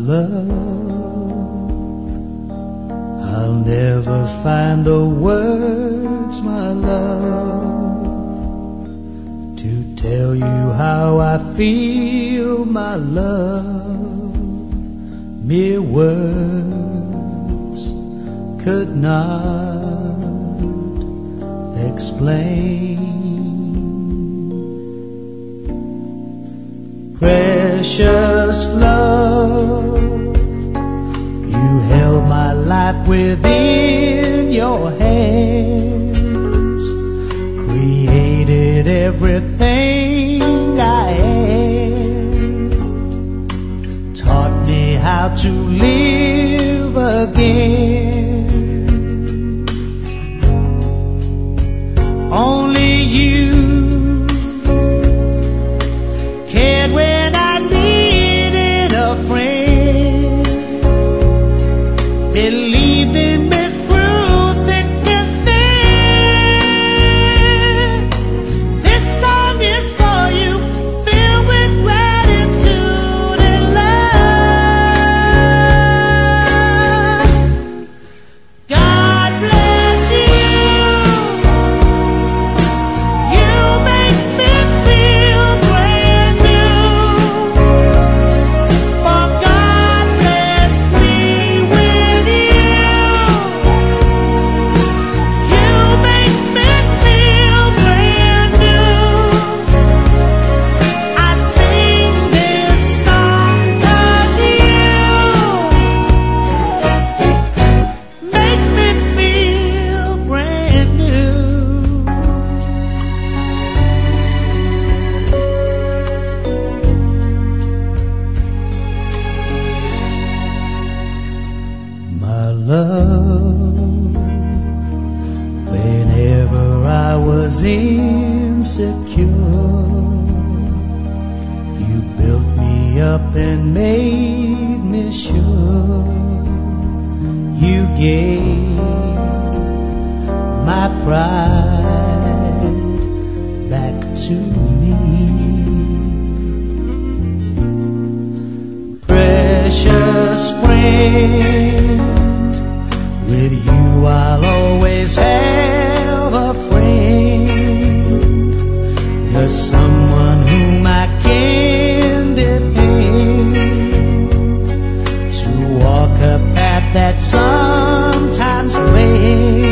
love. I'll never find the words, my love, to tell you how I feel, my love. Mere words could not explain. Precious love, you held my life within your hands, created everything I am, taught me how to live again. Only you cared when I needed a friend, believed in me through thick and thin. This song is for you, filled with gratitude and love. God bless you. You make me feel brand new. For God blessed me with you. You make me feel brand new. I sing this song 'cause you make me feel brand new. My love, whenever I was insecure, you built me up and made me sure. You gave my pride back to me. Precious friend, with you I'll always have a friend. You're someone whom I can depend, to walk a path that sometimes bends.